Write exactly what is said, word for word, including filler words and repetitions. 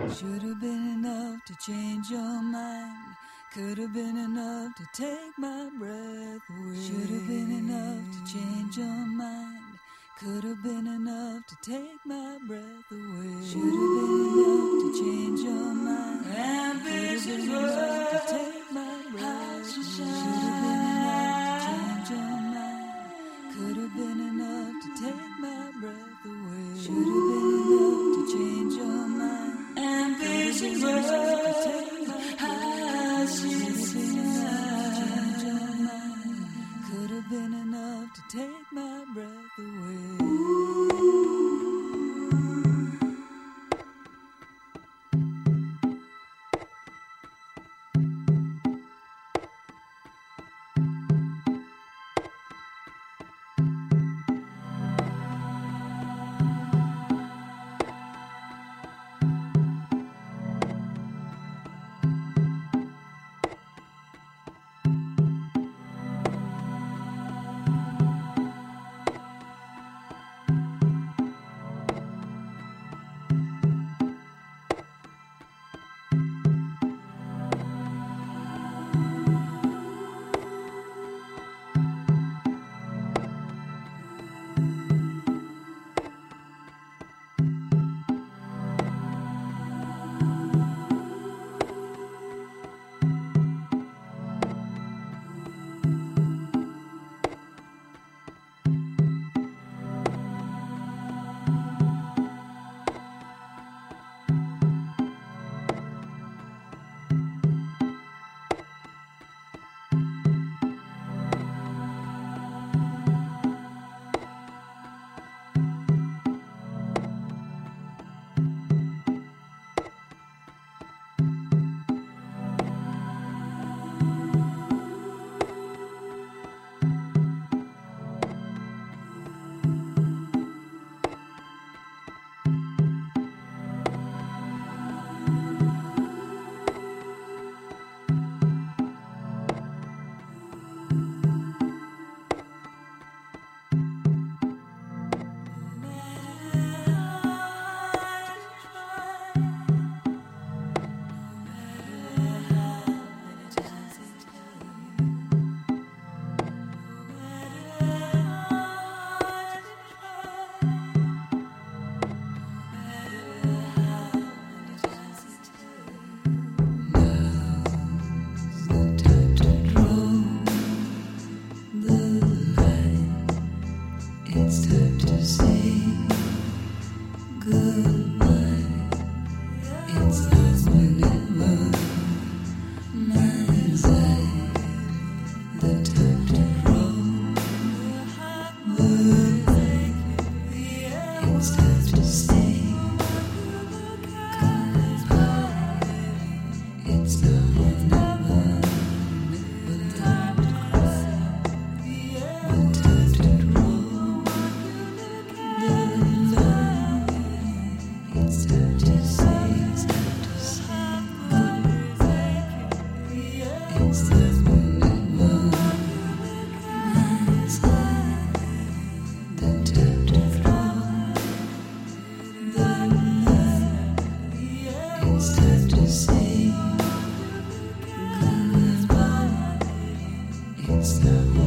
Should have been enough to change your mind. Could have been enough to take my breath away. Should have been enough to change your mind. Could have been enough to take my breath away. Should have been enough to change your mind. Ambitions enough to take my breath away. Should have been enough to change your mind. Could have been enough to take my breath away. Should have been enough to change your mind. Ambitions enough to take my breath away. Could have been enough to take my breath away. It's the